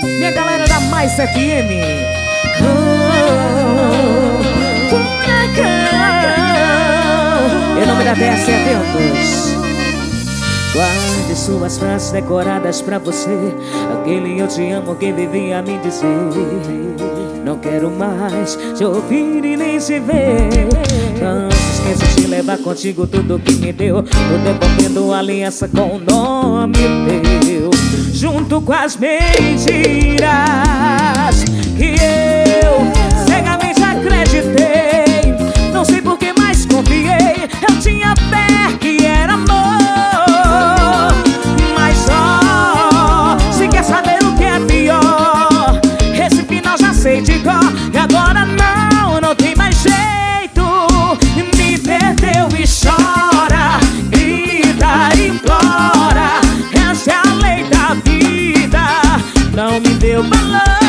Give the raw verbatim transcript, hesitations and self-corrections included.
Minha galera da Mais F M. Oh, furacão. Em nome da D S Eventos. Guarde suas frases decoradas pra você, aquele eu te amo que vivia a me dizer. Não quero mais te ouvir e nem se ver. Não se esqueça de levar contigo tudo que me deu. Tô devolvendo a aliança com o nome teu, junto com as mentiras que eu cegamente acreditei. Não sei por que mais confiei. Eu tinha fé que era amor, mas só se quer saber o que é pior, esse final já sei de cor. E agora não, não tem mais jeito. Me perdeu e chora, grita e implora. Essa é a lei da vida, não me deu valor.